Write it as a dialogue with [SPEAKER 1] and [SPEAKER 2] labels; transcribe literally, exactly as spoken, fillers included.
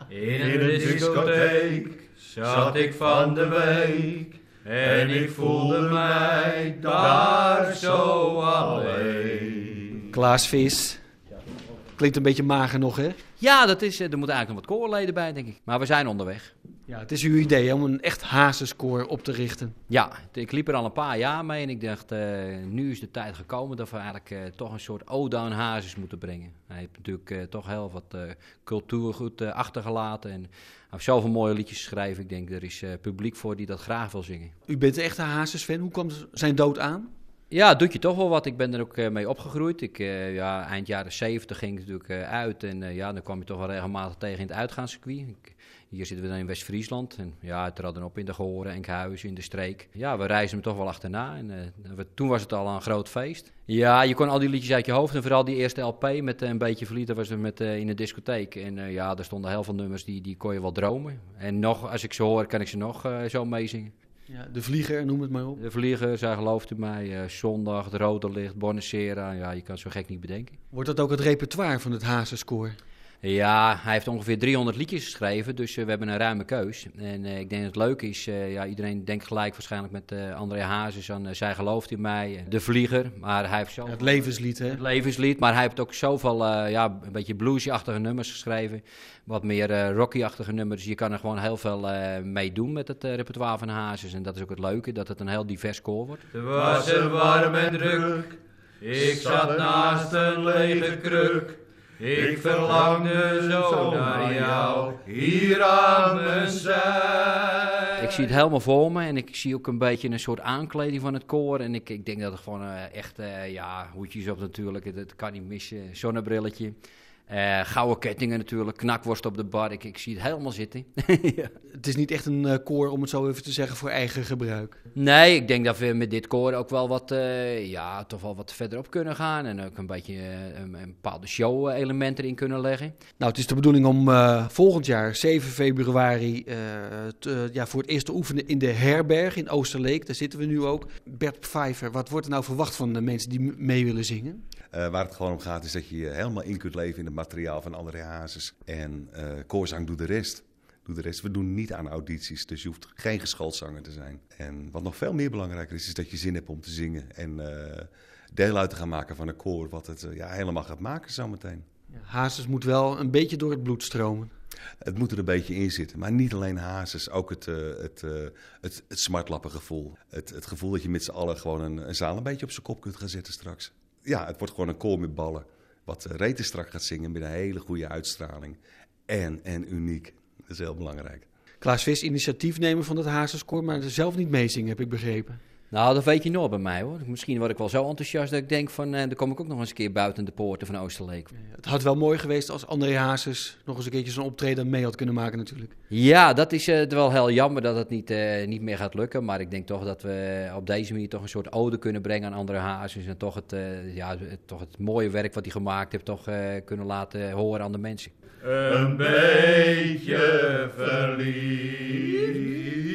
[SPEAKER 1] In een discotheek zat ik van de week en ik voelde mij daar zo alleen.
[SPEAKER 2] Klaas Vis. Klinkt een beetje mager nog, hè?
[SPEAKER 3] Ja, dat is, er moeten eigenlijk nog wat koorleden bij, denk ik. Maar we zijn onderweg.
[SPEAKER 2] Ja, het is uw idee hè, om een echt Hazes-koor op te richten.
[SPEAKER 3] Ja, ik liep er al een paar jaar mee en ik dacht, uh, nu is de tijd gekomen dat we eigenlijk uh, toch een soort ode aan Hazes moeten brengen. Hij heeft natuurlijk uh, toch heel wat uh, cultuurgoed uh, achtergelaten en hij heeft zoveel mooie liedjes geschreven. Ik denk, er is uh, publiek voor die dat graag wil zingen.
[SPEAKER 2] U bent echt een Hazes-fan. Hoe kwam zijn dood aan?
[SPEAKER 3] Ja, het doet je toch wel wat. Ik ben er ook uh, mee opgegroeid. Ik, uh, ja, eind jaren zeventig ging ik natuurlijk uh, uit en uh, ja, dan kwam je toch wel regelmatig tegen in het uitgaanscircuit. Ik, Hier zitten we dan in West-Friesland. En ja, het trad dan op in de Goren, Enkhuizen, in de streek. Ja, we reisden hem toch wel achterna. En uh, we, toen was het al een groot feest. Ja, je kon al die liedjes uit je hoofd. En vooral die eerste L P met uh, een beetje verliefd. Dat was er met, uh, in de discotheek. En uh, ja, er stonden heel veel nummers die, die kon je wel dromen. En nog, als ik ze hoor, kan ik ze nog uh, zo meezingen.
[SPEAKER 2] Ja, de Vlieger, noem het maar op.
[SPEAKER 3] De Vlieger, zij gelooft u mij. Uh, Zondag, Het Rode Licht, Bonacera. Ja, je kan het zo gek niet bedenken.
[SPEAKER 2] Wordt dat ook het repertoire van het Hazes-koor?
[SPEAKER 3] Ja, hij heeft ongeveer driehonderd liedjes geschreven, dus uh, we hebben een ruime keus. En uh, ik denk dat het leuk is, uh, ja, iedereen denkt gelijk waarschijnlijk met uh, André Hazes aan uh, Zij gelooft in mij, uh, De Vlieger. Maar hij heeft zo
[SPEAKER 2] ja, het levenslied, hè?
[SPEAKER 3] Het levenslied, maar hij heeft ook zoveel, uh, ja, een beetje bluesy-achtige nummers geschreven. Wat meer uh, rocky-achtige nummers. Dus je kan er gewoon heel veel uh, mee doen met het uh, repertoire van Hazes. En dat is ook het leuke, dat het een heel divers koor wordt.
[SPEAKER 1] Het was er warm en druk, ik zat naast een lege kruk. Ik verlangde zo naar jou, hier aan mijn zij.
[SPEAKER 3] Ik zie het helemaal voor me en ik zie ook een beetje een soort aankleding van het koor. En ik, ik denk dat het gewoon uh, echt, uh, ja, hoedjes op natuurlijk, dat kan niet missen. Zonnebrilletje, uh, gouden kettingen natuurlijk, knakworst op de bar. Ik, ik zie het helemaal zitten. Ja.
[SPEAKER 2] Het is niet echt een uh, koor, om het zo even te zeggen, voor eigen gebruik.
[SPEAKER 3] Nee, ik denk dat we met dit koor ook wel wat, uh, ja, toch wel wat verder op kunnen gaan. En ook een beetje uh, een, een bepaalde show-element erin kunnen leggen.
[SPEAKER 2] Nou, het is de bedoeling om uh, volgend jaar, zeven februari, uh, te, uh, ja, voor het eerst te oefenen in de herberg in Oosterleek. Daar zitten we nu ook. Bert Pfeiffer, wat wordt er nou verwacht van de mensen die mee willen zingen?
[SPEAKER 4] Uh, waar het gewoon om gaat is dat je helemaal in kunt leven in het materiaal van André Hazes. En uh, koorzang doet de rest. Doe de rest. We doen niet aan audities, dus je hoeft geen geschoold zanger te zijn. En wat nog veel meer belangrijker is, is dat je zin hebt om te zingen. En uh, deel uit te gaan maken van een koor wat het uh, ja, helemaal gaat maken zometeen.
[SPEAKER 2] Ja, Hazes moet wel een beetje door het bloed stromen.
[SPEAKER 4] Het moet er een beetje in zitten. Maar niet alleen Hazes, ook het, uh, het, uh, het, het smartlappengevoel. Het, het gevoel dat je met z'n allen gewoon een, een zaal een beetje op zijn kop kunt gaan zetten straks. Ja, het wordt gewoon een koor met ballen. Wat uh, rete strak gaat zingen met een hele goede uitstraling. En, en uniek. Dat is heel belangrijk.
[SPEAKER 2] Klaas Vis, initiatiefnemer van het Hazes-koor, maar zelf niet meezingen, heb ik begrepen.
[SPEAKER 3] Nou, dat weet je nooit bij mij hoor. Misschien word ik wel zo enthousiast dat ik denk van, eh, dan kom ik ook nog eens een keer buiten de poorten van Oosterleek.
[SPEAKER 2] Ja, het had wel mooi geweest als André Hazes nog eens een keertje zo'n optreden mee had kunnen maken natuurlijk.
[SPEAKER 3] Ja, dat is uh, wel heel jammer dat het niet, uh, niet meer gaat lukken. Maar ik denk toch dat we op deze manier toch een soort ode kunnen brengen aan André Hazes. En toch het, uh, ja, het, toch het mooie werk wat hij gemaakt heeft, toch uh, kunnen laten horen aan de mensen.
[SPEAKER 1] Een beetje verliefd.